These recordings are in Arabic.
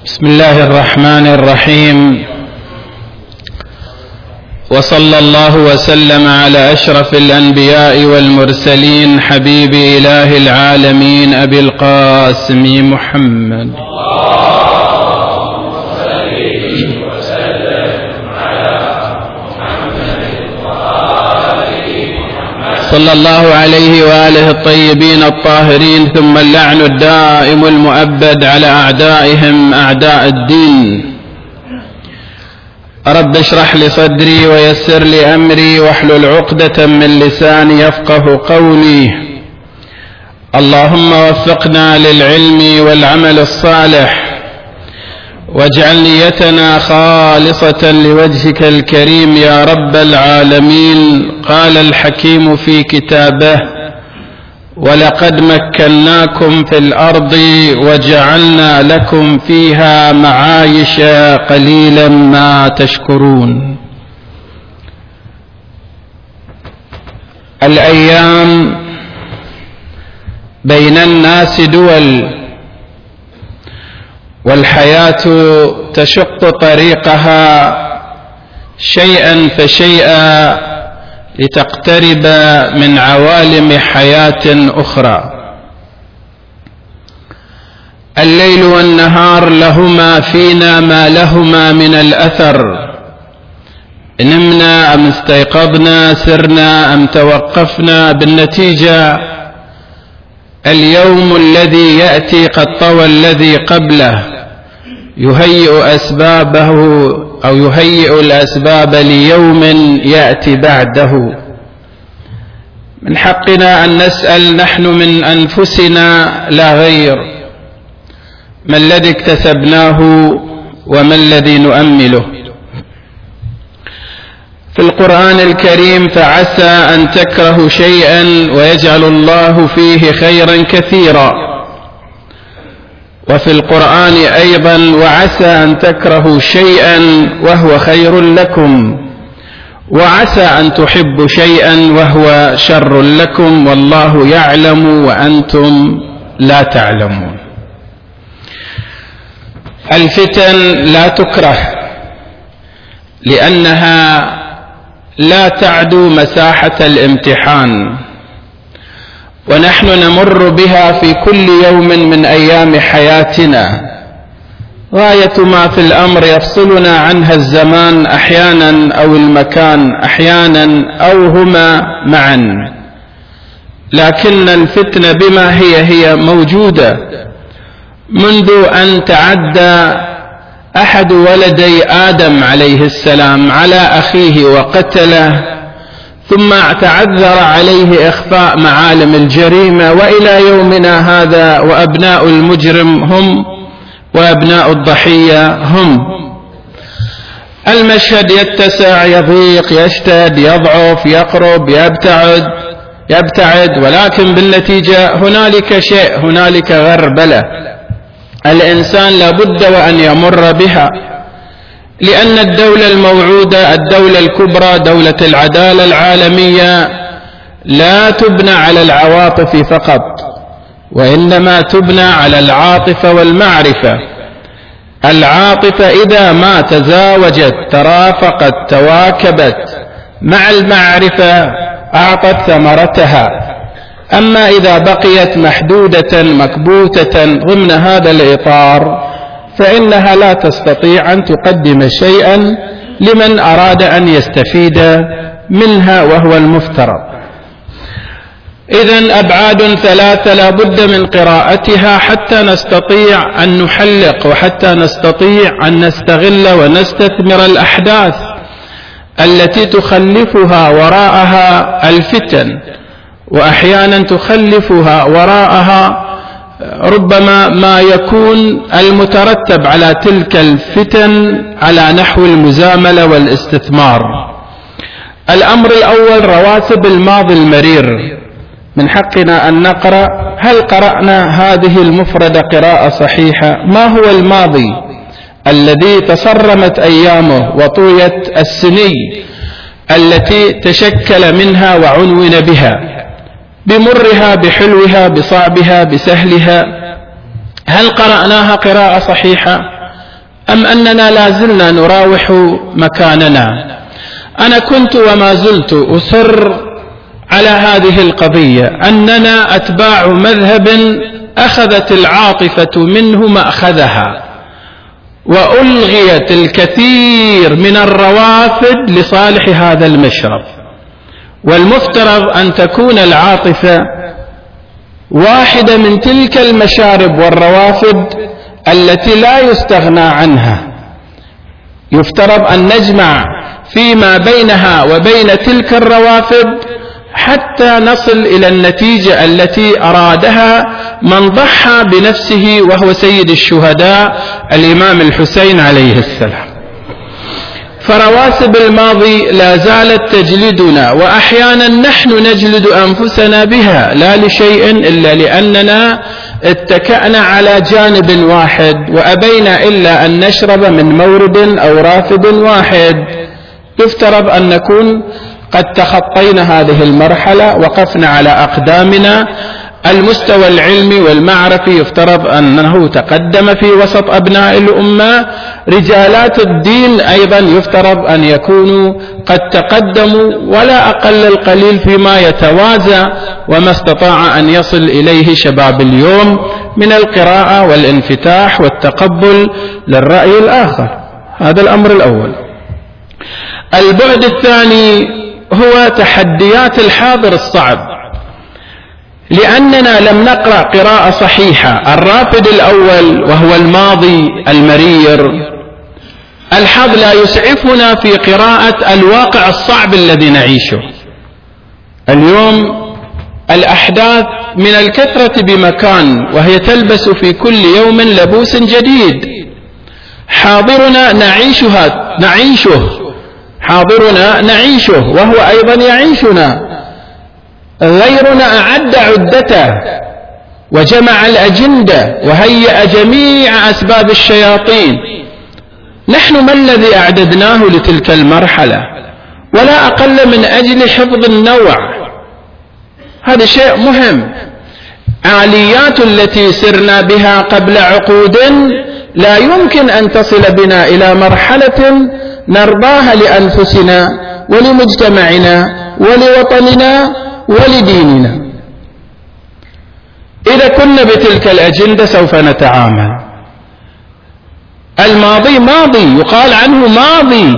بسم الله الرحمن الرحيم، وصلى الله وسلم على أشرف الأنبياء والمرسلين حبيب إله العالمين أبي القاسم محمد. صلى الله عليه وآله الطيبين الطاهرين، ثم اللعن الدائم المؤبد على أعدائهم أعداء الدين. رب اشرح لي صدري ويسر لي أمري واحلل عقدة من لساني يفقه قولي. اللهم وفقنا للعلم والعمل الصالح، واجعل نيتنا خالصة لوجهك الكريم يا رب العالمين. قال الحكيم في كتابه: ولقد مكناكم في الأرض وجعلنا لكم فيها معايش قليلا ما تشكرون. الأيام بين الناس دول، والحياة تشق طريقها شيئا فشيئا لتقترب من عوالم حياة أخرى. الليل والنهار لهما فينا ما لهما من الأثر. نمنا أم استيقظنا، سرنا أم توقفنا، بالنتيجة اليوم الذي يأتي قد طوى الذي قبله، يهيئ أسبابه أو يهيئ الأسباب ليوم يأتي بعده. من حقنا أن نسأل نحن من أنفسنا لا غير: ما الذي اكتسبناه وما الذي نؤمله؟ في القرآن الكريم: فعسى أن تكرهوا شيئا ويجعل الله فيه خيرا كثيرا. وفي القرآن أيضا: وعسى أن تكرهوا شيئا وهو خير لكم، وعسى أن تحبوا شيئا وهو شر لكم، والله يعلم وأنتم لا تعلمون. الفتن لا تكره لأنها لا تعدو مساحة الامتحان، ونحن نمر بها في كل يوم من أيام حياتنا. غاية ما في الأمر يفصلنا عنها الزمان أحيانا أو المكان أحيانا أو هما معا، لكن الفتنة بما هي موجودة منذ أن تعدى أحد ولدي آدم عليه السلام على أخيه وقتله، ثم تعذر عليه إخفاء معالم الجريمة، وإلى يومنا هذا وأبناء المجرم هم وأبناء الضحية هم. المشهد يتسع، يضيق، يشتد، يضعف، يقرب، يبتعد، ولكن بالنتيجة هنالك شيء، هنالك غربلة الإنسان لابد وأن يمر بها، لأن الدولة الموعودة، الدولة الكبرى، دولة العدالة العالمية، لا تبنى على العواطف فقط، وإنما تبنى على العاطفة والمعرفة. العاطفة إذا ما تزاوجت، ترافقت، تواكبت مع المعرفة أعطت ثمرتها. أما إذا بقيت محدودة مكبوتة ضمن هذا الإطار فإنها لا تستطيع أن تقدم شيئا لمن أراد أن يستفيد منها، وهو المفترض. إذن أبعاد ثلاثة لا بد من قراءتها حتى نستطيع أن نحلق، وحتى نستطيع أن نستغل ونستثمر الأحداث التي تخلفها وراءها الفتن، وأحيانا تخلفها وراءها ربما ما يكون المترتب على تلك الفتن على نحو المزاملة والاستثمار. الأمر الأول: رواتب الماضي المرير. من حقنا أن نقرأ. هل قرأنا هذه المفردة قراءة صحيحة؟ ما هو الماضي الذي تصرمت أيامه وطويت السني التي تشكل منها وعنون بها، بمرها، بحلوها، بصعبها، بسهلها؟ هل قرأناها قراءة صحيحة؟ أم أننا لازلنا نراوح مكاننا؟ أنا كنت وما زلت أصر على هذه القضية، أننا أتباع مذهب أخذت العاطفة منه مأخذها، وألغيت الكثير من الروافد لصالح هذا المشرب، والمفترض أن تكون العاطفة واحدة من تلك المشارب والروافد التي لا يستغنى عنها. يفترض أن نجمع فيما بينها وبين تلك الروافد حتى نصل إلى النتيجة التي أرادها من ضحى بنفسه وهو سيد الشهداء الإمام الحسين عليه السلام. فرواسب الماضي لا زالت تجلدنا، وأحيانا نحن نجلد أنفسنا بها، لا لشيء إلا لأننا اتكأنا على جانب واحد وأبينا إلا أن نشرب من مورد أو رافد واحد. يفترض أن نكون قد تخطينا هذه المرحلة، وقفنا على أقدامنا. المستوى العلمي والمعرفي يفترض أنه تقدم في وسط أبناء الأمة. رجالات الدين أيضا يفترض أن يكونوا قد تقدموا ولا أقل القليل فيما يتوازى وما استطاع أن يصل إليه شباب اليوم من القراءة والانفتاح والتقبل للرأي الآخر. هذا الأمر الأول. البعد الثاني هو تحديات الحاضر الصعب، لأننا لم نقرأ قراءة صحيحة. الرافد الأول وهو الماضي المرير، الحظ لا يسعفنا في قراءة الواقع الصعب الذي نعيشه اليوم. الأحداث من الكثرة بمكان، وهي تلبس في كل يوم لبوس جديد. حاضرنا نعيشه، حاضرنا نعيشه وهو أيضا يعيشنا. غيرنا أعد عدته وجمع الأجندة وهيأ جميع أسباب الشياطين. نحن ما الذي أعددناه لتلك المرحلة؟ ولا أقل من أجل حفظ النوع. هذا شيء مهم. آليات التي سرنا بها قبل عقود لا يمكن أن تصل بنا إلى مرحلة نرضاها لأنفسنا ولمجتمعنا ولوطننا ولديننا. إذا كنا بتلك الأجندة سوف نتعامل. الماضي ماضي، يقال عنه ماضي.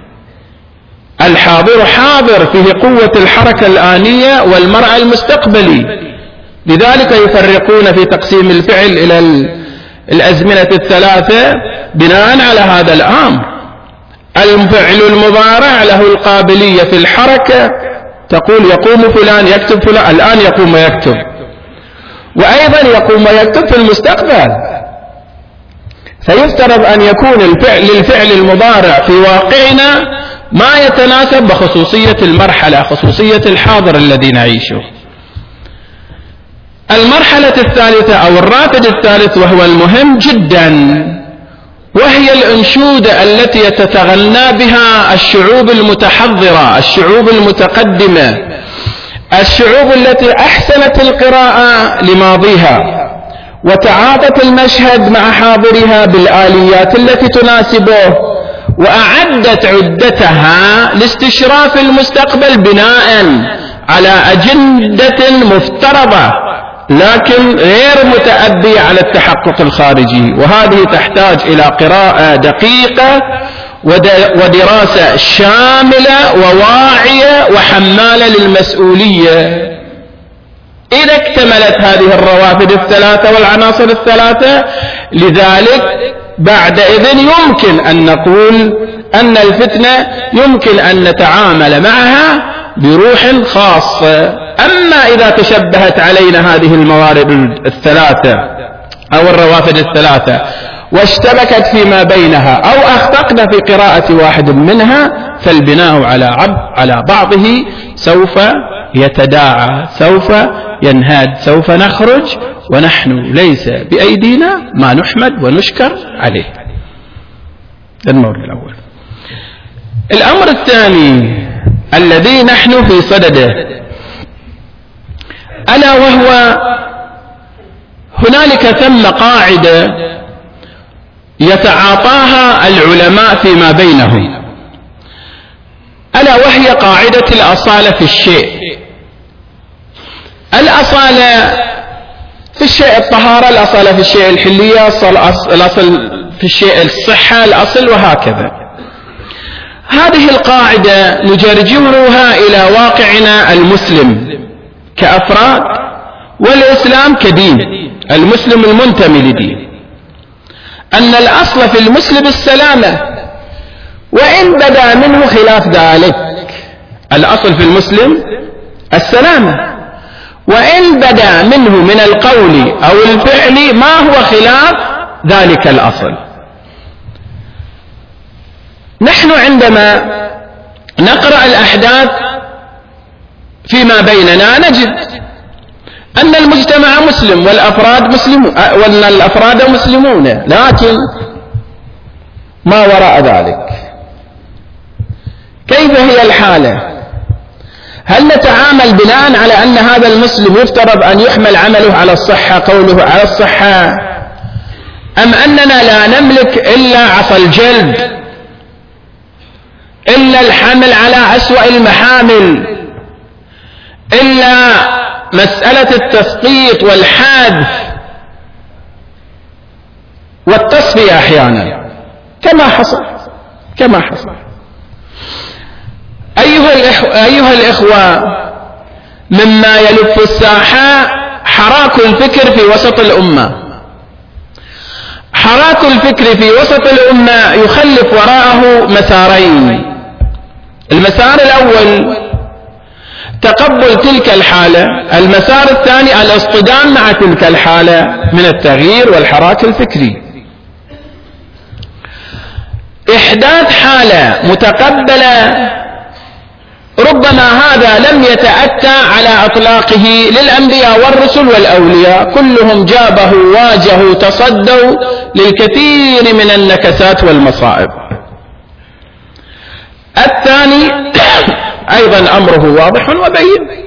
الحاضر حاضر، فيه قوة الحركة الآنية والمرأة المستقبلي. لذلك يفرقون في تقسيم الفعل إلى الأزمنة الثلاثة بناء على هذا الأمر. الفعل المضارع له القابلية في الحركة، تقول يقوم فلان يكتب فلان، الآن يقوم ويكتب، وأيضا يقوم ويكتب في المستقبل. فيفترض أن يكون للفعل المضارع في واقعنا ما يتناسب بخصوصية المرحلة، خصوصية الحاضر الذي نعيشه. المرحلة الثالثة أو الرافد الثالث وهو المهم جدا، وهي الأنشودة التي تتغنى بها الشعوب المتحضرة، الشعوب المتقدمة، الشعوب التي أحسنت القراءة لماضيها وتعاطت المشهد مع حاضرها بالآليات التي تناسبه، وأعدت عدتها لاستشراف المستقبل بناء على أجندة مفترضة لكن غير متأبية على التحقق الخارجي. وهذه تحتاج إلى قراءة دقيقة ودراسة شاملة وواعية وحمالة للمسؤولية. إذا اكتملت هذه الروافد الثلاثة والعناصر الثلاثة، لذلك بعدئذ يمكن أن نقول أن الفتنة يمكن أن نتعامل معها بروح خاصة. أما إذا تشبهت علينا هذه الموارد الثلاثة أو الروافد الثلاثة واشتبكت فيما بينها أو أخطأنا في قراءة واحد منها، فالبناء على بعضه سوف يتداعى، سوف ينهاد، سوف نخرج ونحن ليس بأيدينا ما نحمد ونشكر عليه. هذا المورد الأول. الأمر الثاني الذي نحن في صدده ألا وهو هنالك ثم قاعدة يتعاطاها العلماء فيما بينهم، ألا وهي قاعدة الأصالة في الشيء. الأصالة في الشيء الطهارة، الأصالة في الشيء الحلية، الأصل في الشيء الصحة، الأصل وهكذا. هذه القاعدة نجرجرها إلى واقعنا المسلم كأفراد، والإسلام كدين، المسلم المنتمي لدين، أن الأصل في المسلم السلامة، وإن بدا منه خلاف ذلك. الأصل في المسلم السلامة، وإن بدا منه من القول أو الفعل ما هو خلاف ذلك الأصل. نحن عندما نقرأ الأحداث فيما بيننا نجد أن المجتمع مسلم والأفراد مسلمون، وأن الأفراد مسلمون، لكن ما وراء ذلك كيف هي الحالة؟ هل نتعامل بناء على أن هذا المسلم يفترض أن يحمل عمله على الصحة، قوله على الصحة، أم أننا لا نملك إلا عصا الجلد، إلا الحمل على أسوأ المحامل، إلا مسألة التسقيط والحذف والتصفية أحيانا كما حصل. أيها الإخوة، مما يلف الساحة حراك الفكر في وسط الأمة. حراك الفكر في وسط الأمة يخلف وراءه مسارين. المسار الأول تقبل تلك الحالة، المسار الثاني الاصطدام مع تلك الحالة من التغيير والحراك الفكري. إحداث حالة متقبلة ربما هذا لم يتأتى على أطلاقه للأنبياء والرسل والأولياء، كلهم جابه واجهوا تصدوا للكثير من النكسات والمصائب. الثاني أيضا أمره واضح وبين.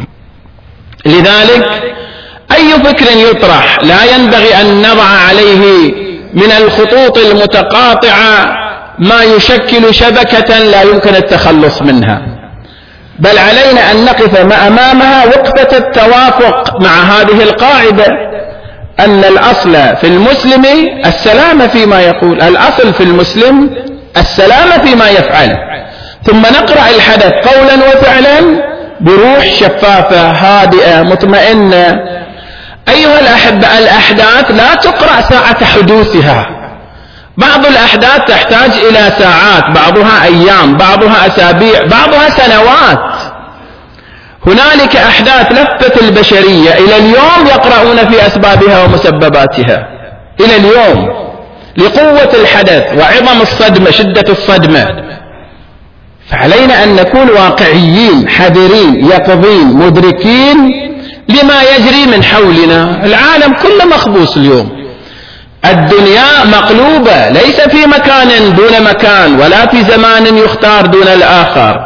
لذلك أي فكر يطرح لا ينبغي أن نضع عليه من الخطوط المتقاطعة ما يشكل شبكة لا يمكن التخلص منها، بل علينا أن نقف أمامها وقفة التوافق مع هذه القاعدة، أن الأصل في المسلم السلامة فيما يقول، الأصل في المسلم السلامة فيما يفعل، ثم نقرأ الحدث قولا وفعلا بروح شفافة هادئة مطمئنة. أيها الأحبة، الأحداث لا تقرأ ساعة حدوثها، بعض الأحداث تحتاج إلى ساعات، بعضها أيام، بعضها أسابيع، بعضها سنوات. هنالك أحداث لفت البشرية إلى اليوم يقرؤون في أسبابها ومسبباتها إلى اليوم، لقوة الحدث وعظم الصدمة، شدة الصدمة. فعلينا أن نكون واقعيين حذرين يقظين مدركين لما يجري من حولنا. العالم كله مخبوص اليوم، الدنيا مقلوبة، ليس في مكان دون مكان، ولا في زمان يختار دون الآخر.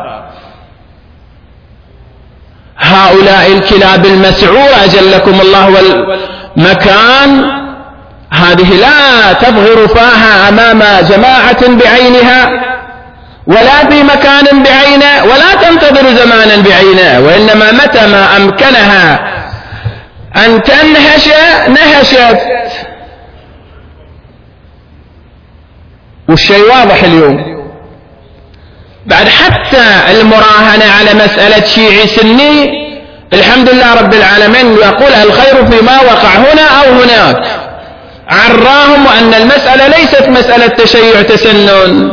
هؤلاء الكلاب المسعورة أجلكم الله والمكان، هذه لا تبغر فاها أمام جماعة بعينها، ولا في مكان بعينه، ولا تنتظر زمانا بعينه، وإنما متى ما أمكنها أن تنهش نهشت. والشيء واضح اليوم، بعد حتى المراهنة على مسألة شيعي سني، الحمد لله رب العالمين يقول الخير فيما وقع هنا أو هناك، عراهم أن المسألة ليست مسألة تشيع تسنن،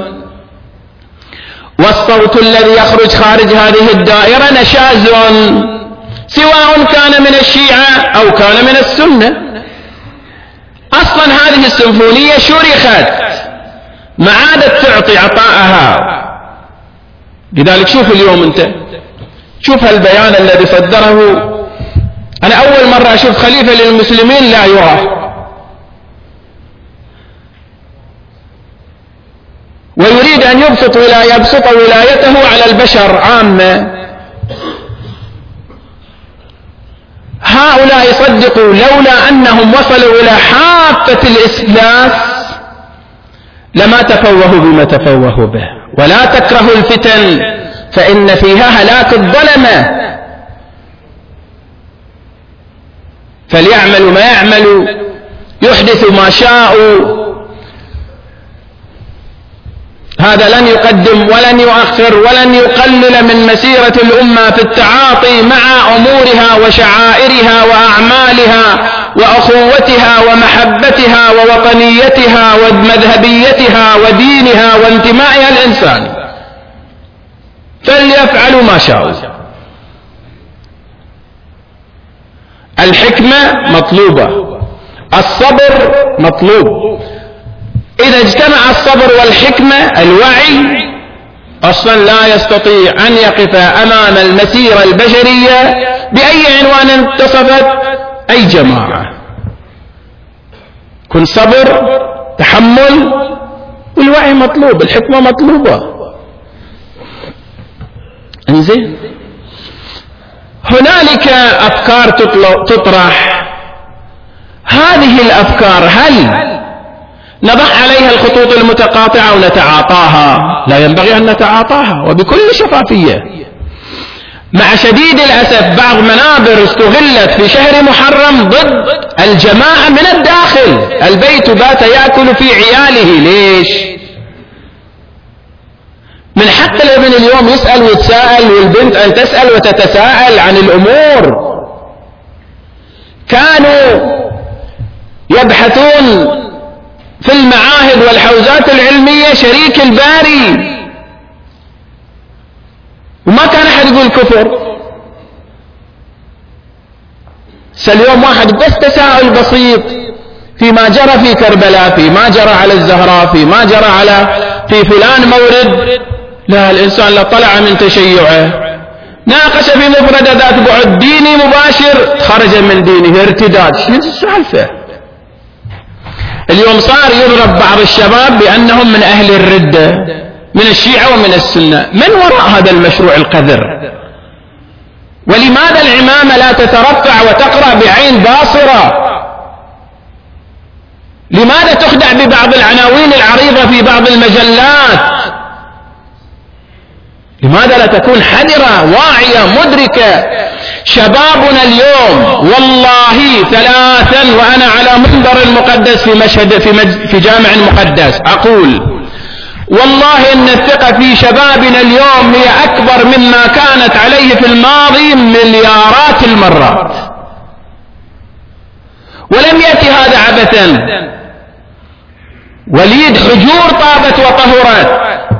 والصوت الذي يخرج خارج هذه الدائرة نشاز، سواء كان من الشيعة أو كان من السنة. أصلا هذه السيمفونية شرخت ما عادت تعطي عطاءها. لذلك شوف اليوم أنت، شوف البيان الذي صدره، أنا أول مرة أشوف خليفة للمسلمين لا يرى، ويريد أن يبسط ولايته على البشر عامة. هؤلاء صدقوا لولا أنهم وصلوا إلى حافة الإفلاس لما تفوهوا بما تفوهوا به. ولا تكرهوا الفتن فإن فيها هلاك الظلمة. فليعملوا ما يعملوا، يحدثوا ما شاءوا، هذا لن يقدم ولن يؤخر ولن يقلل من مسيرة الأمة في التعاطي مع أمورها وشعائرها وأعمالها وأخوتها ومحبتها ووطنيتها ومذهبيتها ودينها وانتمائها الإنساني. فليفعلوا ما شاءوا. الحكمة مطلوبة، الصبر مطلوب. إذا اجتمع الصبر والحكمة الوعي أصلا لا يستطيع أن يقف أمام المسيرة البشرية بأي عنوان انتصفت أي جماعة. كن صبر، تحمل، والوعي مطلوب، الحكمة مطلوبة. انزين، هنالك أفكار تطرح. هذه الأفكار هل نضع عليها الخطوط المتقاطعة ونتعاطاها؟ لا ينبغي أن نتعاطاها وبكل شفافية. مع شديد الأسف بعض منابر استغلت في شهر محرم ضد الجماعة من الداخل. البيت بات يأكل في عياله. ليش؟ من حق الابن اليوم يسأل ويتساءل، والبنت أن تسأل وتتساءل عن الأمور. كانوا يبحثون في المعاهد والحوزات العلمية شريك الباري، وما كان أحد يقول كفر. اليوم واحد بس تساؤل بسيط فيما جرى في كربلاء، فيما جرى على الزهراء، فيما جرى في فلان مورد، لا، الإنسان لا طلع من تشيعه، ناقش في مفردة ذات بعد ديني مباشر، خرج من دينه ارتداد. شنو السالفة؟ اليوم صار يضرب بعض الشباب بأنهم من أهل الردة، من الشيعة ومن السنة. من وراء هذا المشروع القذر؟ ولماذا العمامة لا تترفع وتقرأ بعين باصرة؟ لماذا تخدع ببعض العناوين العريضة في بعض المجلات؟ لماذا لا تكون حذرة واعية مدركة؟ شبابنا اليوم والله ثلاثا وأنا على منبر المقدس في مشهد في جامع مقدس أقول والله إن الثقة في شبابنا اليوم هي أكبر مما كانت عليه في الماضي مليارات المرات. ولم يأتي هذا عبثا. وليد حجور طابت وطهرت،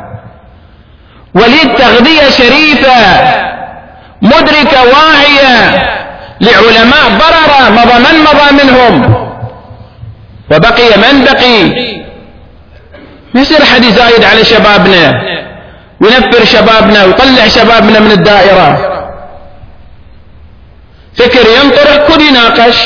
وليد تغذية شريفة مدركة واعية لعلماء بررة مضى منهم وبقي من بقي. ما يصير أحد يزايد على شبابنا وينفر شبابنا ويطلع شبابنا من الدائرة. فكر ينطرح كل يناقش،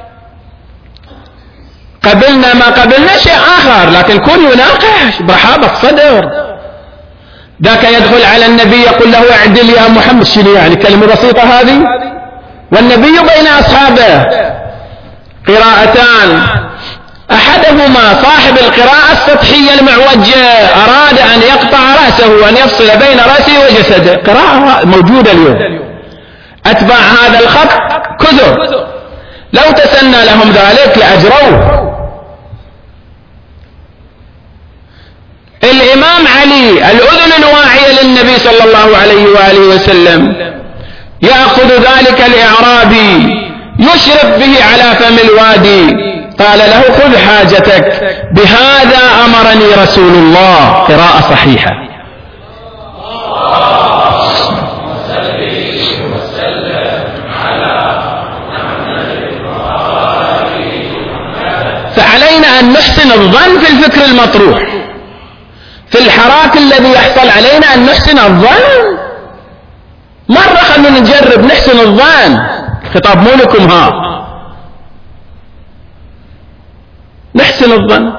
قبلنا ما قبلنا شيء آخر، لكن كل يناقش برحابة صدر. ذاك يدخل على النبي يقول له اعدل يا محمد. شنو يعني كلمة بسيطة هذه؟ والنبي بين أصحابه قراءتان، أحدهما صاحب القراءة السطحية المعوجة أراد أن يقطع رأسه وأن يفصل بين رأسه وجسده. قراءة موجودة اليوم. أتباع هذا الخط كثر، لو تسنى لهم ذلك لأجروه. الإمام علي الأذن الواعية للنبي صلى الله عليه وآله وسلم يأخذ ذلك الإعرابي يشرف به على فم الوادي، قال له خذ حاجتك، بهذا أمرني رسول الله. قراءة صحيحة. فعلينا أن نحسن الظن في الفكر المطروح، في الحراك الذي يحصل علينا أن نحسن الظن. مرة خلونا نجرب نحسن الظن. خطاب مو لكم، ها، نحسن الظن.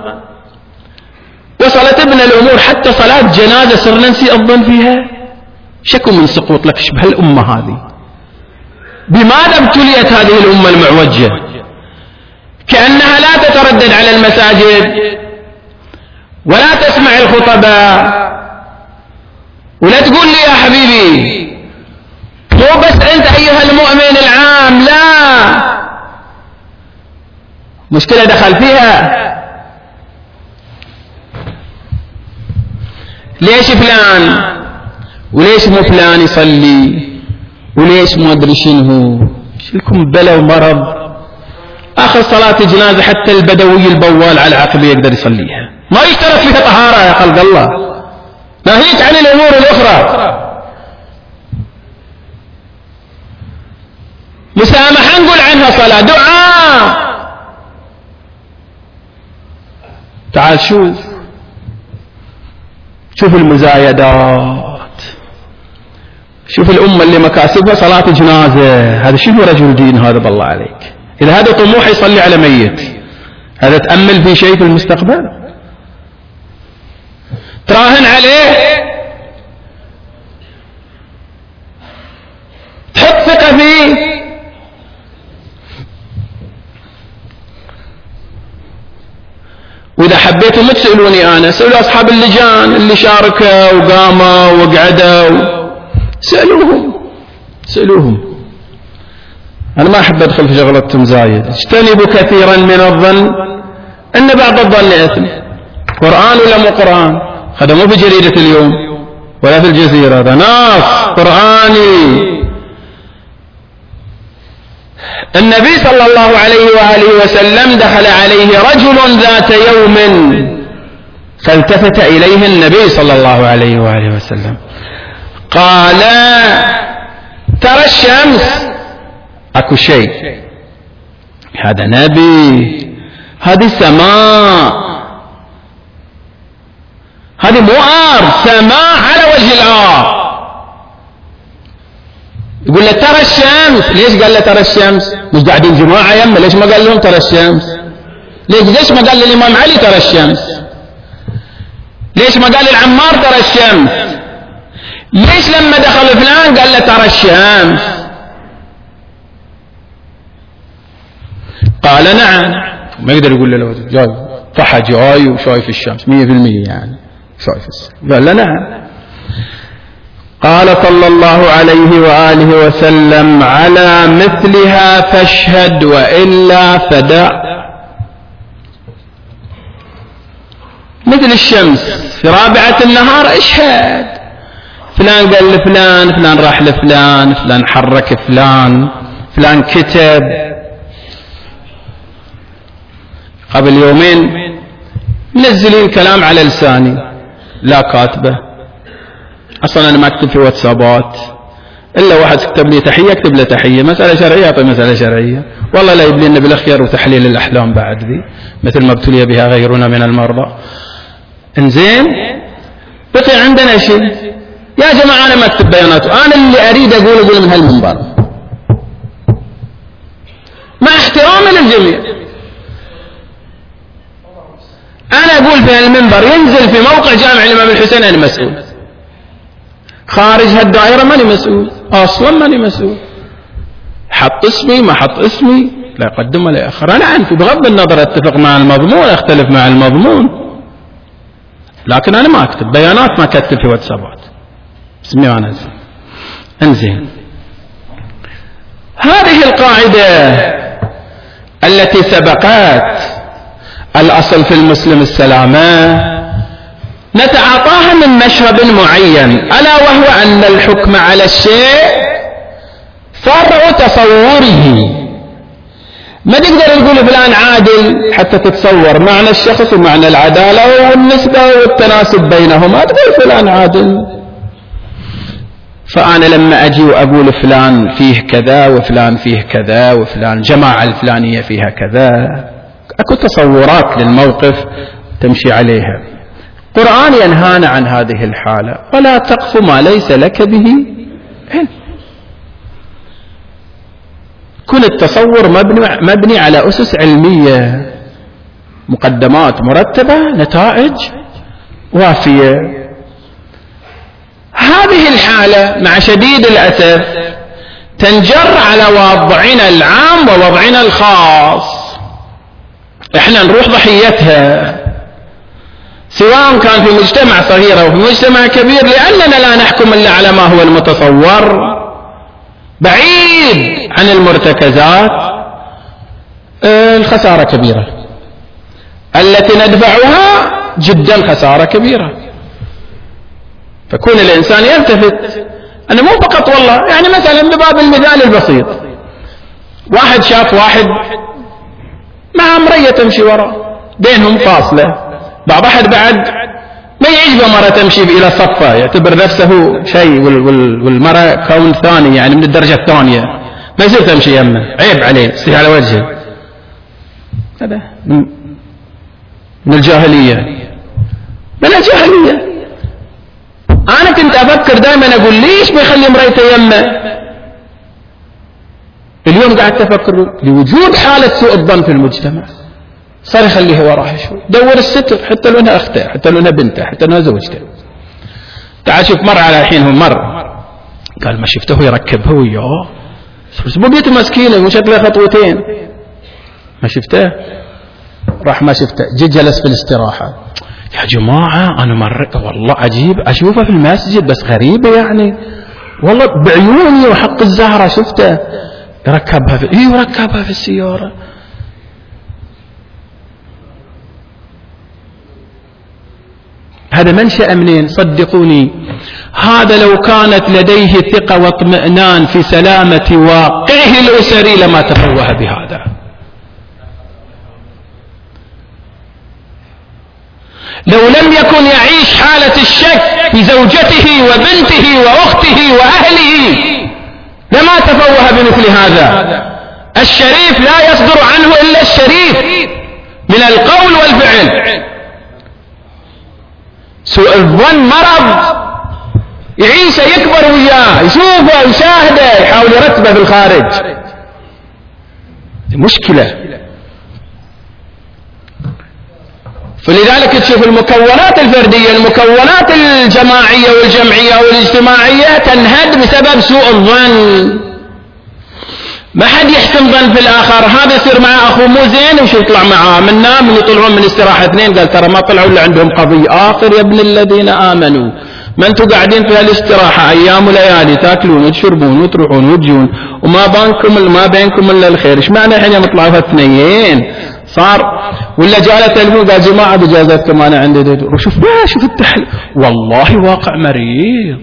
وصلت ابن الأمور حتى صلاة جنازة صرنا نسيء الظن فيها. شكو من سقوط لك شبه الأمة هذه. بماذا ابتليت هذه الأمة المعوجة؟ كأنها لا تتردد على المساجد ولا تسمع الخطباء، ولا تقول لي يا حبيبي مو بس أنت أيها المؤمن العام، لا، مشكلة دخل فيها. ليش فلان وليش مو فلان يصلي، وليش مو أدري شنو، شلكم بلا ومرض. آخر صلاة جنازة حتى البدوي البوال على عقبه يقدر يصليها، ما يشترط فيها طهارة يا خلق الله، ناهيك عن الأمور الأخرى. مسامحة نقول عنها صلاة، دعاء. تعال شوف المزايدات، شوف الأمة اللي مكاسبها صلاة جنازة، هذا شنو رجل دين هذا بالله عليك؟ إذا هذا طموح يصلي على ميت، هذا تأمل في شيء في المستقبل؟ تراهن عليه، تحط ثقة فيه. وإذا حبيتوا ما تسألوني أنا، سألوا أصحاب اللجان اللي شاركوا وقاموا وقعدوا، سألوهم. أنا ما أحب أدخل في شغلتهم زايد. اجتنبوا كثيرا من الظن أن بعض الظن إثم. قرآن ولا مو قرآن؟ هذا مو بجريدة اليوم ولا في الجزيرة، هذا نص قرآني. النبي صلى الله عليه وآله وسلم دخل عليه رجل ذات يوم فالتفت إليه النبي صلى الله عليه وآله وسلم قال: ترى الشمس؟ أكو شيء، هذا نبي، هذه سماء، هذه مو أرض، سماء على وجه الأرض. يقول له ترى الشمس. ليش قال له ترى الشمس؟ مش قاعدين جماعة يمه، ليش ما قال لهم ترى الشمس؟ ليش ما قال للإمام علي ترى الشمس؟ ليش ما قال للعمار ترى الشمس؟ ليش لما دخل فلان قال له ترى الشمس؟ قال نعم. ما يقدر يقول له جاي طحى جاي وشايف الشمس 100% يعني شايف الشمس. قال له نعم. قال صلى الله عليه وآله وسلم: على مثلها فاشهد وإلا فدع. مثل الشمس في رابعة النهار اشهد، فلان قال لفلان، فلان راح لفلان، فلان حرك فلان، فلان كتب. قبل يومين منزلين كلام على لساني لا كاتبه، أصلا أنا ما أكتب في واتسابات، إلا واحد كتب لي تحية أكتب له تحية، مسألة شرعية أعطي مسألة شرعية، والله لا يبلي لنا بالأخير وتحليل الأحلام بعد ذي مثل ما ابتلي بها غيرنا من المرضى. إنزين بقي عندنا شيء يا جماعة، أنا ما أكتب بيانات، أنا اللي أريد أقول من هالمنبر مع احترامي للجميع. أنا أقول في هالمنبر ينزل في موقع جامع الإمام الحسين أنا مسؤول، خارج هالدائرة ماني مسؤول، أصلا ماني مسؤول، حط اسمي ما حط اسمي لا يقدم ولا يأخر. أنا أنت بغض النظر أتفق مع المضمون أختلف مع المضمون، لكن أنا ما أكتب بيانات، ما أكتب في واتسابات، اسمي وأنا انزين. هذه القاعدة التي سبقت الأصل في المسلم السلامة نتعاطاها من مشرب معين، ألا وهو أن الحكم على الشيء فرع تصوره. ما تقدر تقول فلان عادل حتى تتصور معنى الشخص ومعنى العدالة والنسبة والتناسب بينهما، تقول فلان عادل. فأنا لما أجي وأقول فلان فيه كذا وفلان فيه كذا وفلان جماعة الفلانية فيها كذا، أكو تصورات للموقف تمشي عليها. القرآن ينهانا عن هذه الحالة: ولا تقف ما ليس لك به علم. كل التصور مبني على أسس علمية، مقدمات مرتبة، نتائج وافية. هذه الحالة مع شديد الأسف تنجر على وضعنا العام ووضعنا الخاص، احنا نروح ضحيتها. سواء كان في مجتمع صغير أو في مجتمع كبير، لأننا لا نحكم إلا على ما هو المتصور بعيد عن المرتكزات. الخسارة كبيرة التي ندفعها جدا خسارة كبيرة. فكون الإنسان يلتفت أنا مو فقط والله، يعني مثلا بباب المثال البسيط، واحد شاف واحد مع مرية تمشي وراء بينهم فاصلة، بعض أحد بعد ما يعجبه مرة تمشي إلى صفة، يعتبر نفسه شيء والمرة كون ثاني يعني من الدرجة الثانية، ما يصير تمشي يمه، عيب عليه، يصير على وجهه. هذا من الجاهلية، من الجاهلية. أنا كنت أفكر دائما أقول ليش بيخلي مريته يمه؟ اليوم قاعد تفكر لوجود حالة سوء الظن في المجتمع صار يخليه وراه شوي، دور الستر حتى لو انها اخته، حتى لو انها بنته، حتى لو انها زوجته. تعال شوف مر على الحين، هو مر قال ما شفته يركبها وياه، بيته مسكينه ومشت له خطوتين ما شفته، راح ما شفته، جلس في الاستراحه. يا جماعه انا مر والله عجيب اشوفه في المسجد بس غريبه يعني، والله بعيوني وحق الزهره شفته ركبها ركبها في السياره. هذا منشأ منين؟ صدقوني هذا لو كانت لديه ثقة واطمئنان في سلامة واقعه الأسري لما تفوه بهذا. لو لم يكن يعيش حالة الشك في زوجته وبنته وأخته وأهله لما تفوه بمثل هذا. الشريف لا يصدر عنه إلا الشريف من القول والفعل. سوء الظن مرض يعيش يكبر وياه، يشوفه يشاهده، يحاول يرتبه في الخارج، مشكلة. فلذلك تشوف المكونات الفردية، المكونات الجماعية والجمعية والاجتماعية تنهد بسبب سوء الظن. ما حد يحسن ظن في الآخر، هذا يصير مع أخوه مو زين وش يطلع معاه، من نام يطلعون من استراحة اثنين قال ترى ما طلعوا إلا عندهم قضية. آخر يا ابن الذين آمنوا، ما أنتوا قاعدين في هالاستراحة أيام وليالي تاكلون وتشربون وتروحون وتجون وما بينكم إلا الخير، إيش معنى الحين يوم طلعوا اثنين صار؟ ولا جاء تلفون قال جماعة بجازتكم أنا عندي شوف التحل، والله واقع مريض،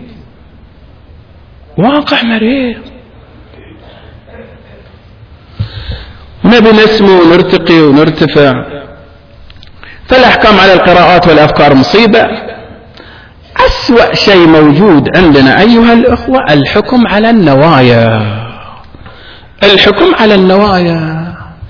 واقع مريض. نبي نسمو ونرتقي ونرتفع. فالأحكام على القراءات والأفكار مصيبة. أسوأ شيء موجود عندنا أيها الأخوة الحكم على النوايا. الحكم على النوايا.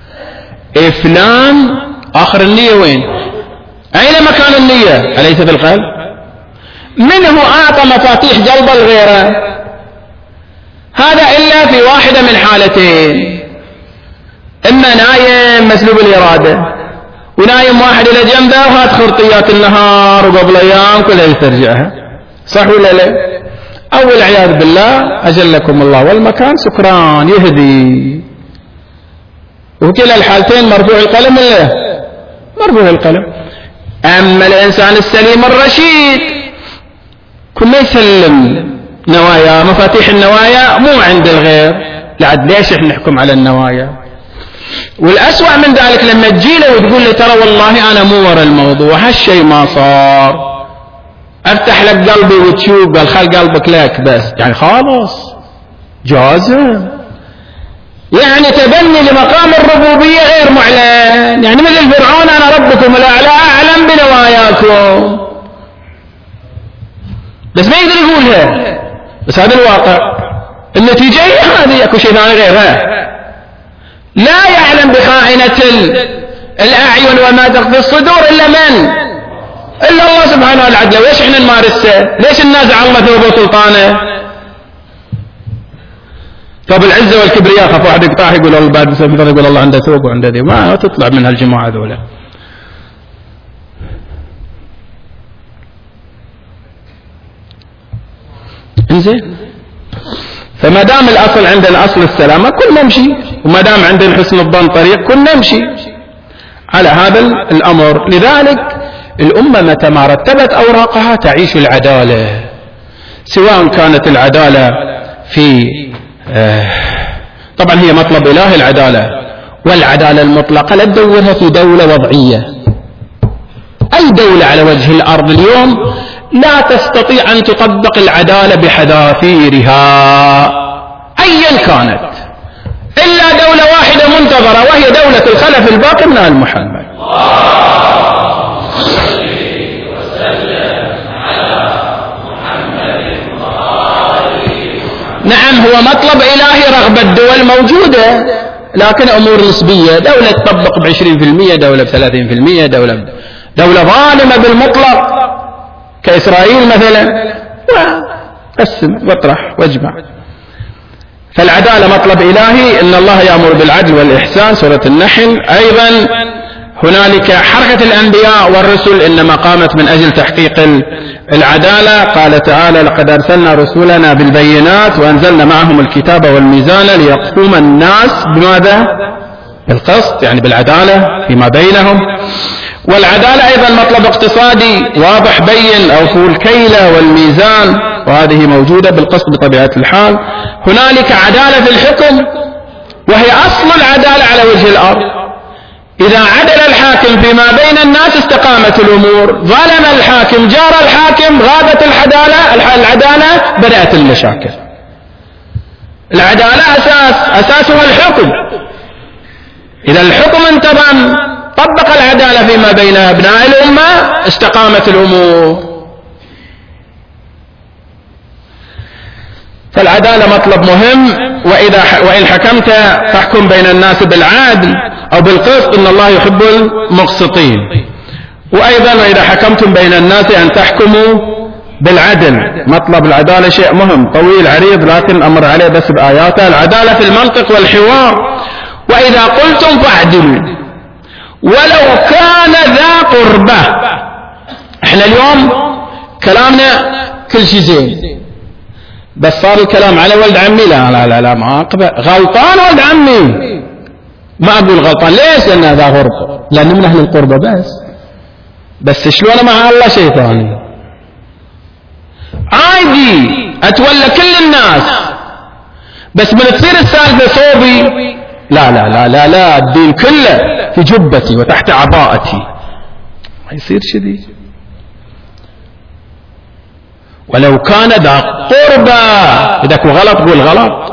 فلان آخر النية وين؟ أين مكان النية؟ أليس في القلب؟ من هو أعطى مفاتيح قلب الغيرة؟ هذا إلا في واحدة من حالتين، إما نايم مسلوب الإرادة، ونايم واحد إلى جنبه وهات خرطيات النهار وقبل أيام كلها يسترجعها، صح ولا لا؟ أو العياذ بالله أجلكم الله والمكان سكران يهدي. وكلا الحالتين مرفوع القلم ولا مرفوع القلم. أما الإنسان السليم الرشيد كل ما يسلم نوايا، مفاتيح النوايا مو عند الغير. لعد ليش احنا نحكم على النوايا؟ والأسوأ من ذلك لما تجيله وتقول له ترى والله أنا مو ورا الموضوع، هالشيء ما صار، أفتح لك قلبي وتشوف، قال خل قلبك لك بس، يعني خلاص جازم، يعني تبني لمقام الربوبية غير معلن، يعني مثل فرعون أنا ربكم الأعلى أعلم بنواياكم، بس ما يقدر يقولها. بس هذا الواقع، النتيجة هذه، أكو شيء ثاني غيرها. لا يعلم بخائنة الأعين وما تخفي الصدور إلا من؟ إلا الله سبحانه وتعالى. ليش إحنا نمارسه؟ ليش ننازع الله ثوبه سلطانه؟ طب العزة والكبرياء خاف واحد يقطعه يقول الله بعد بسبب يقول الله عنده ثوب وعنده ذي، ما تطلع من هالجماعة ذولا. انزين، فما دام الأصل عندنا أصل السلامة كل نمشي، وما دام عندنا حسن الظن طريق كل نمشي على هذا الأمر. لذلك الأمة متى ما رتبت أوراقها تعيش العدالة، سواء كانت العدالة في طبعا هي مطلب إله العدالة، والعدالة المطلقة لا تدورها في دولة وضعية. أي دولة على وجه الأرض اليوم لا تستطيع أن تطبق العدالة بحذافيرها أيا كانت، إلا دولة واحدة منتظرة وهي دولة الخلف الباقي من آل محمد. نعم هو مطلب إلهي، رغبة الدول موجودة لكن أمور نسبية، دولة تطبق ب20%، دولة ب30%، دولة ظالمة بالمطلق كإسرائيل مثلا، وقسم واطرح واجمع. فالعدالة مطلب إلهي، إن الله يأمر بالعدل والإحسان، سورة النحل. أيضا هنالك حركة الأنبياء والرسل إنما قامت من أجل تحقيق العدالة. قال تعالى: لقد أرسلنا رسولنا بالبينات وأنزلنا معهم الكتاب والميزان ليقوم الناس بماذا؟ بالقسط، يعني بالعدالة فيما بينهم. والعدالة أيضا مطلب اقتصادي واضح بين، أوفوا الكيل والميزان، وهذه موجودة بالقسط بطبيعة الحال. هنالك عدالة في الحكم وهي أصل العدالة على وجه الأرض، إذا عدل الحاكم فيما بين الناس استقامت الأمور، ظلم الحاكم جار الحاكم غابت العدالة بدأت المشاكل. العدالة أساسها الحكم، إذا الحكم انتظم طبق العدالة فيما بين أبناء الأمة استقامت الأمور. فالعدالة مطلب مهم، وإن حكمت فاحكم بين الناس بالعدل أو بالقسط، إن الله يحب المقسطين. وأيضا وإذا حكمتم بين الناس أن تحكموا بالعدل، مطلب العدالة شيء مهم طويل عريض لكن أمر عليه بس بآياته. العدالة في المنطق والحوار، وإذا قلتم فاعدلوا ولو كان ذا قربة. احنا اليوم كلامنا كل شيء زين، بس صار الكلام على ولد عمي، لا لا لا, لا ما أقبل، غلطان ولد عمي، ما أقول غلطان. ليش؟ لأنه ذا غربة، لأنه من أهل القربة بس شلون مع الله شيء ثاني. عادي أتولى كل الناس، بس من تصير السالفة صوبي، لا لا لا لا لا، الدين كله في جبتي وتحت عباءتي، ما يصير شذي. ولو كان ذا قربة، إذا كو غلط قول غلط،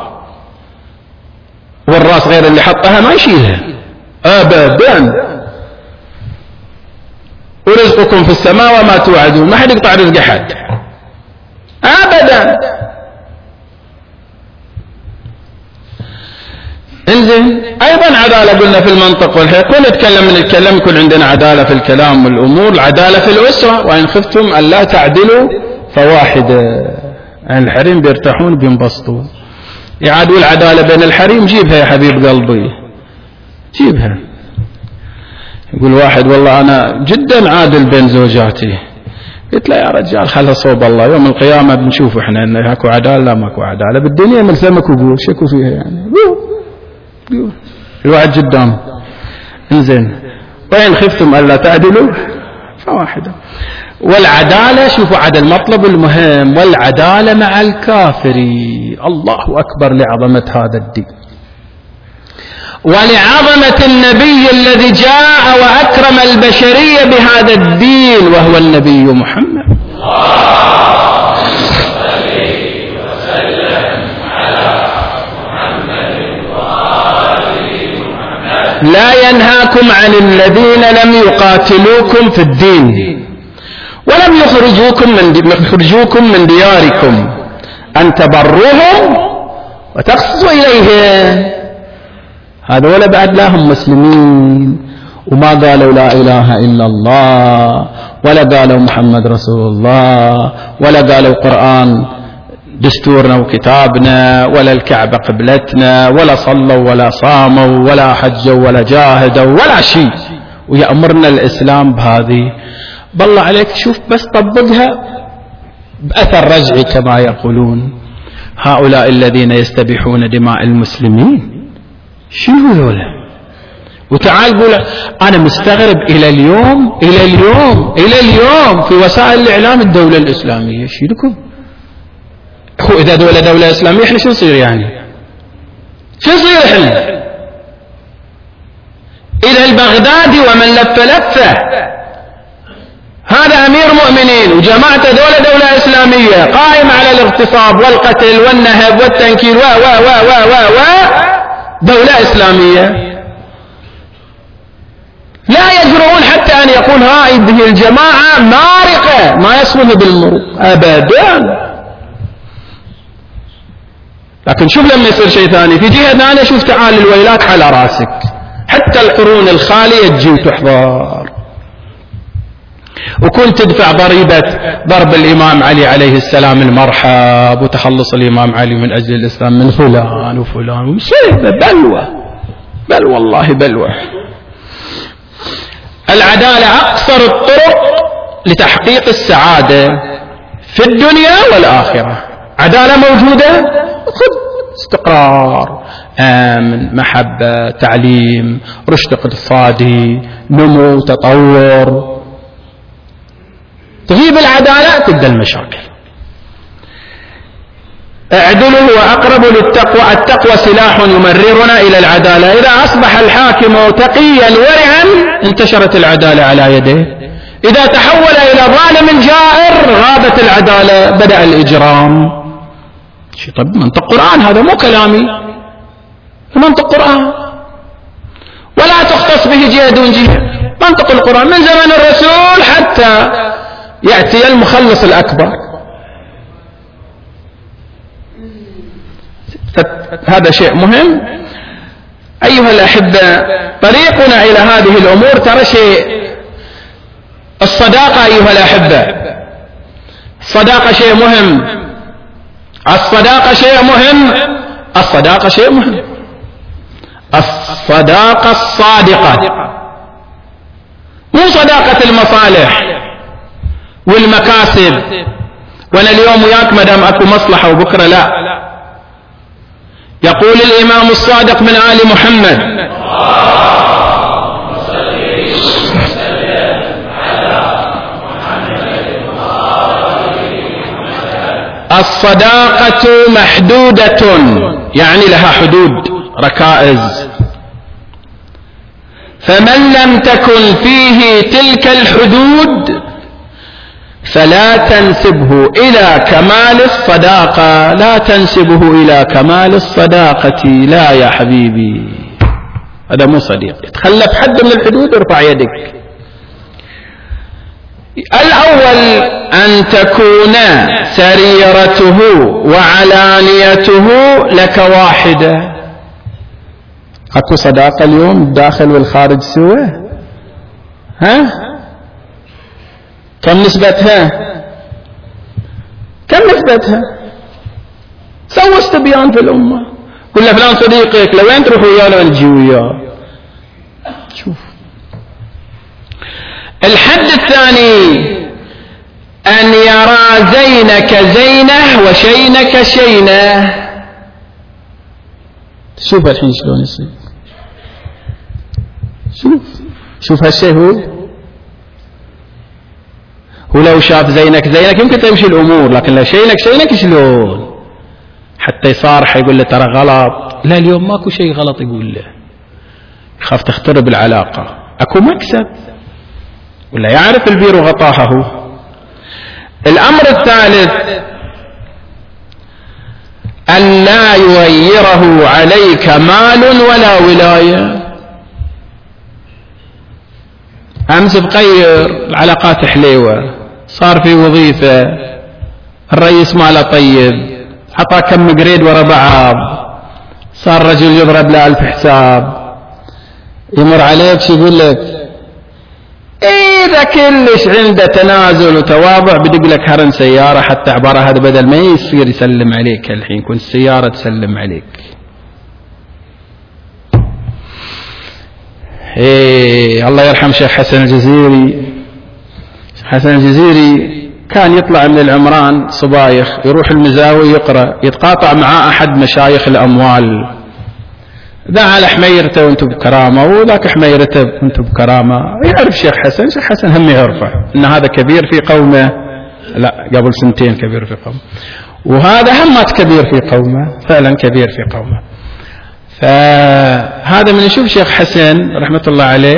والراس غير اللي حطها ما يشيلها أبدا. ورزقكم في السماء وما توعدون، ما حد يقطع رزق حد أبدا. انزين. أيضا عدالة قلنا في المنطق والحكم، نتكلم من الكلام يكون عندنا عدالة في الكلام والأمور. العدالة في الأسرة، وإن خفتم أن لا تعدلوا فواحدة. الحريم بيرتاحون بينبسطوا، يعادوا العدالة بين الحريم. جيبها يا حبيب قلبي، جيبها. يقول واحد: والله أنا جدا عادل بين زوجاتي. قلت له: يا رجال خلها صوب الله، يوم القيامة بنشوف احنا ان اكو عدالة لا ماكو عدالة. بالدنيا ملزمك وقول شكو فيها يعني، قول الواحد قدام. انزين. وإن خفتم ألا تعدلوا فواحدة. والعدالة، شوفوا عدل مطلب المهم، والعدالة مع الكافر. الله أكبر لعظمة هذا الدين ولعظمة النبي الذي جاء وأكرم البشرية بهذا الدين وهو النبي محمد. لا ينهاكم عن الذين لم يقاتلوكم في الدين ولم يخرجوكم من دياركم أن تبروهم وتقسطوا إليهم. هذول بعد لا هم مسلمين وما قالوا لا إله إلا الله، ولا قالوا محمد رسول الله، ولا قالوا قرآن دستورنا وكتابنا، ولا الكعبة قبلتنا، ولا صلوا ولا صاموا ولا حجوا ولا جاهدوا ولا شيء، ويأمرنا الإسلام بهذه. بالله عليك شوف بس طبقها بأثر رجعي كما يقولون. هؤلاء الذين يستبيحون دماء المسلمين شنو ذولا؟ وتعال قول أنا مستغرب إلى اليوم في وسائل الإعلام الدولة الإسلامية. شو لكم؟ هو إذا دولة إسلامية إحنا شو نصير يعني؟ شو نصير إحنا؟ إذا البغدادي ومن لفه هذا أمير مؤمنين وجماعته دولة إسلامية قائم على الاغتصاب والقتل والنهب والتنكيل دولة إسلامية، لا يجرؤون حتى أن يقول هذه الجماعة مارقة ما يصلح بالمروق أبدا. لكن شوف لما يصير شيء ثاني في جهة ثانية، شوف تعال الويلات على راسك، حتى القرون الخالية تجي تحضر وكنت تدفع ضريبة ضرب الإمام علي عليه السلام المرحب وتخلص الإمام علي من أجل الإسلام من فلان وفلان ومصيبة بل والله بلوى. العدالة أقصر الطرق لتحقيق السعادة في الدنيا والآخرة. عدالة موجودة، خذ استقرار، آمن، محبة، تعليم، رشد اقتصادي، نمو، تطور. تغيب العدالة تبدأ المشاكل. اعدلوا وأقرب للتقوى، التقوى سلاح يمررنا إلى العدالة. إذا أصبح الحاكم تقيا ورعا انتشرت العدالة على يده، إذا تحول إلى ظالم جائر غابت العدالة، بدأ الإجرام. طيب منطق قرآن، هذا مو كلامي، منطق قرآن ولا تختص به جهة دون جهة. منطق القرآن من زمن الرسول حتى يأتي المخلص الأكبر. هذا شيء مهم أيها الأحبة. طريقنا إلى هذه الأمور ترى شيء الصداقة أيها الأحبة، الصداقة شيء مهم، الصداقة شيء مهم، الصداقة شيء مهم. الصداقة الصادقة، مو صداقة المصالح والمكاسب، وانا اليوم وياك مدام اكو مصلحة وبكرة لا. يقول الامام الصادق من آل محمد: الصداقة محدودة، يعني لها حدود، ركائز، فمن لم تكن فيه تلك الحدود فلا تنسبه إلى كمال الصداقة، لا تنسبه إلى كمال الصداقة، لا يا حبيبي، هذا مو صديق. تخلف حد من الحدود ارفع يدك. الأول أن تكون سريرته وعلانيته لك واحدة. أكو صداقة اليوم الداخل والخارج سوا؟ ها؟ كم نسبتها؟ كم نسبتها؟ سووا استبيان في الأمة، قل له فلان صديقك، لوين تروح وياه لوين تجي وياه. شوف الحد الثاني: أن يرى زينك زينه وشينك شينه. شوف الحين شلون يصير، شوف هالشيء. هو لو شاف زينك زينك يمكن تمشي الأمور، لكن لو شينك شينك شلون؟ حتى يصارح يقول له ترى غلط. لا اليوم ماكو شيء غلط يقول له، يخاف تخترب العلاقة، أكو مكسب ولا يعرف البير وغطاها هو. الأمر الثالث: أن لا يغيره عليك مال ولا ولاية. أمس بغير العلاقات حليوة، صار في وظيفة، الرئيس ماله طيب، حطا كم قريد ورا بعض، صار رجل يضرب له 1000 حساب، يمر عليك يقول لك إذا كلش عنده تنازل وتواضع بدق لك هرن سيارة، حتى عبارة هذا بدل ما يصير يسلم عليك الحين كنت السيارة تسلم عليك. إيه الله يرحم شيخ حسن الجزيري. حسن الجزيري كان يطلع من العمران صبايخ يروح المزاوي يقرأ، يتقاطع مع أحد مشايخ الأموال ذا على حميرته وانتم بكرامة، وذاك حميرته وانتم بكرامة. يعرف شيخ حسن، شيخ حسن هم يعرفه ان هذا كبير في قومه، لا قبل سنتين كبير في قومه، وهذا همات كبير في قومه، فعلا كبير في قومه. فهذا من يشوف شيخ حسن رحمة الله عليه،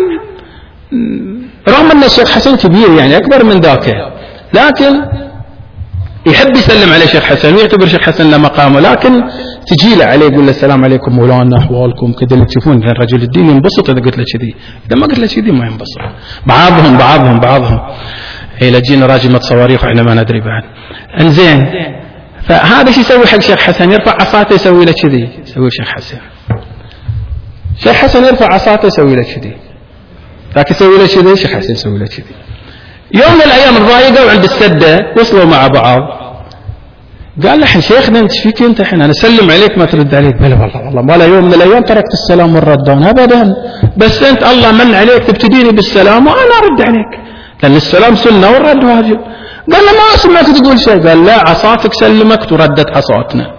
رغم ان الشيخ حسن كبير يعني اكبر من ذاك، لكن يحب يسلم عليه شيخ حسن ويعتبر شيخ حسن له مقامه، لكن تجي له عليه يقول له السلام عليكم مولانا احوالكم كذا، اللي تشوفون رجل الدين ينبسط اذا قلت له كذي، اذا ما قلت له كذي ما ينبسط. بعضهم هي لجينا راجمة صواريخ واحنا ما ندري بعد. انزين، فهذا شو يسوي حق شيخ حسن؟ يرفع عصاته يسوي له كذي، يسوي شيخ حسن. شيخ حسن يرفع عصاته يسوي له كذي، ذاك يسوي له كذي، شيخ حسن يسوي له كذي. يوم من الايام تضايقوا عند السده، وصلوا مع بعض، قال له الحين شيخنا انت فيك انت الحين انا اسلم عليك ما ترد عليك؟ بلى والله ما لا يوم من الايام تركت السلام والردان ابدا، بس انت الله من عليك تبتديني بالسلام وانا ارد عليك، لان السلام سنه والرد واجب. قال له ما سمعت تقول شيء، قال لا عصاتك سلمك وردت عصاتنا.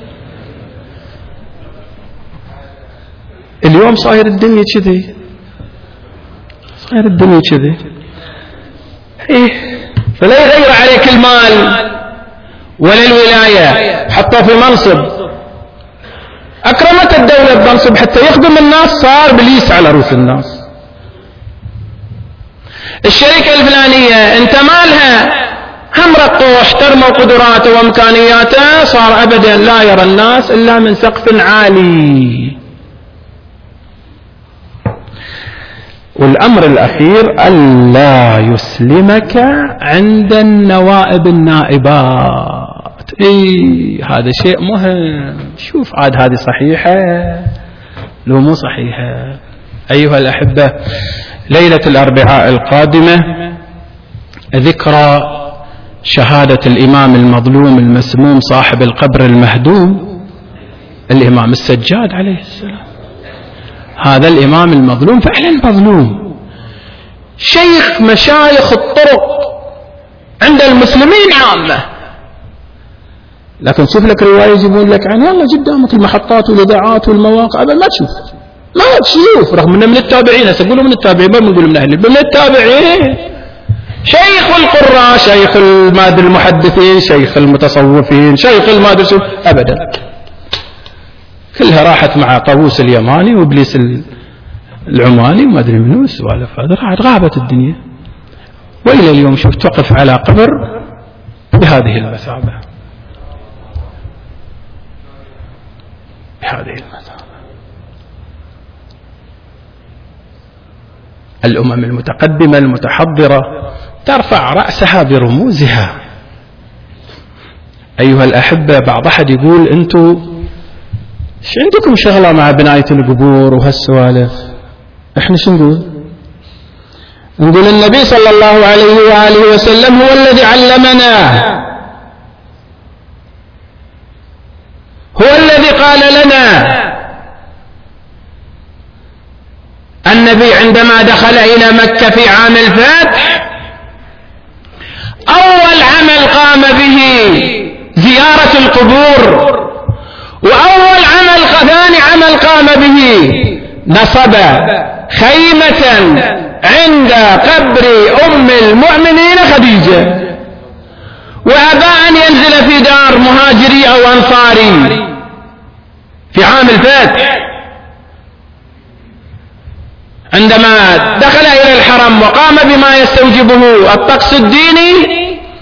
اليوم صاير الدنيا كذي، صاير الدنيا كذي. إيه، فلا يغير عليك المال ولا الولاية، حتى في منصب أكرمت الدولة بمنصب حتى يخدم الناس، صار بليس على رؤوس الناس. الشركة الفلانية انت مالها، هم رقوا واحترموا قدراته وامكانياته، صار ابدا لا يرى الناس الا من سقف عالي. والامر الاخير الا يسلمك عند النوائب النائبات. هذا شيء مهم. شوف عاد هذه صحيحة لو مو صحيحة؟ ايها الاحبة، ليلة الاربعاء القادمة ذكرى شهادة الإمام المظلوم المسموم صاحب القبر المهدوم، الإمام السجاد عليه السلام. هذا الإمام المظلوم فعلا مظلوم، شيخ مشايخ الطرق عند المسلمين عامة، لكن شوف لك رواية يجيبون لك عنه والله قدامك المحطات والإذاعات والمواقع ما تشوف رغم أنه من التابعين. سأقولوا من التابعين، ما نقول من أهل، من التابعين، شيخ القراء، شيخ المحدثين، شيخ المتصوفين، شيخ المادرسين، أبدا كلها راحت مع طاووس اليماني وإبليس العماني وما أدري منو السوالف هذا، غابت الدنيا. وإلى اليوم شوف توقف على قبر بهذه المثابة، بهذه المثابة. الأمم المتقدمة المتحضرة ترفع رأسها برموزها. أيها الأحبة، بعض أحد يقول أنتوا ايش عندكم شغلة مع بناية القبور وهالسوالف؟ احنا شو نقول النبي صلى الله عليه وآله وسلم هو الذي علمنا، هو الذي قال لنا. النبي عندما دخل إلى مكة في عام الفتح أول عمل قام به زيارة القبور، وأول ثاني عمل قام به نصب خيمة عند قبر أم المؤمنين خديجة، وأبى أن ينزل في دار مهاجري أو أنصاري في عام الفتح. عندما دخل إلى الحرم وقام بما يستوجبه الطقس الديني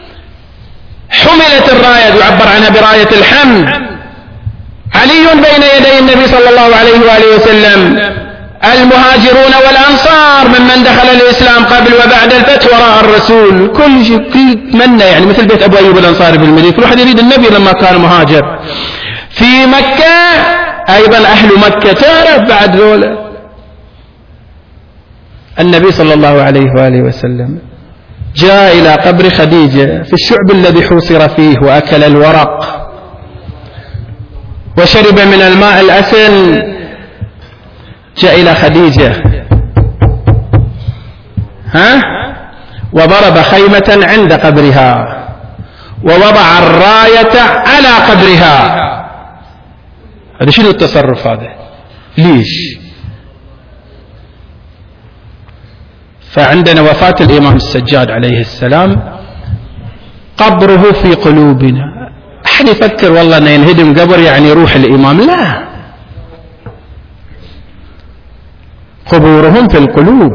حملت الراية، يعبر عنها براية الحمد، علي بين يدي النبي صلى الله عليه وآله وسلم، المهاجرون والأنصار ممن دخل الإسلام قبل وبعد الفتح وراء الرسول، كل شيء يتمنى يعني مثل بيت أبو أيوب الأنصاري بالمدينة، كل واحد يريد النبي لما كان مهاجر. في مكة أيضا أهل مكة تعرف بعد ذولا النبي صلى الله عليه وآله وسلم جاء إلى قبر خديجة في الشعب الذي حوصر فيه وأكل الورق وشرب من الماء الأسن. جاء إلى خديجة وضرب خيمة عند قبرها ووضع الراية على قبرها. هذا شنو التصرف هذا؟ ليش؟ فعندنا وفاة الإمام السجاد عليه السلام قبره في قلوبنا. أحد يفكر والله أن ينهدم قبر يعني روح الإمام، لا، قبورهم في القلوب.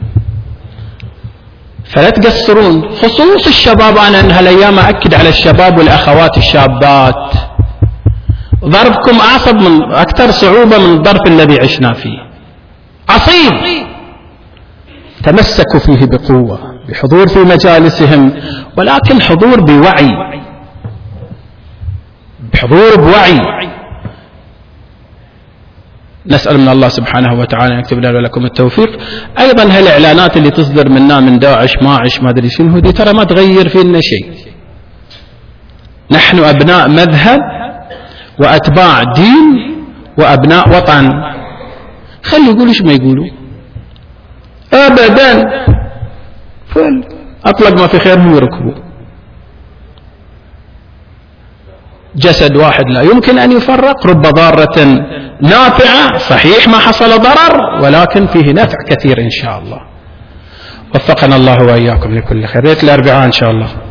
فلا تقصرون، خصوص الشباب. أنا أن هالأيام أأكد على الشباب والأخوات الشابات، ضربكم أعصب من أكثر صعوبة من الضرب الذي عشنا فيه، عصيب. تمسكوا فيه بقوة، بحضور في مجالسهم، ولكن حضور بوعي، بحضور بوعي. نسأل من الله سبحانه وتعالى أن يكتب لنا ولكم التوفيق. أيضا هالإعلانات اللي تصدر منا من داعش ماعش ما أدري شنو دي، ترى ما تغير فينا شيء. نحن أبناء مذهب وأتباع دين وأبناء وطن. خلي يقولوا ايش ما يقولوا أبدا، أطلق ما في خيرهم يركبوا. جسد واحد لا يمكن أن يفرق، رب ضارة نافعة. صحيح ما حصل ضرر، ولكن فيه نفع كثير إن شاء الله. وفقنا الله وإياكم لكل خير. الأربعاء إن شاء الله.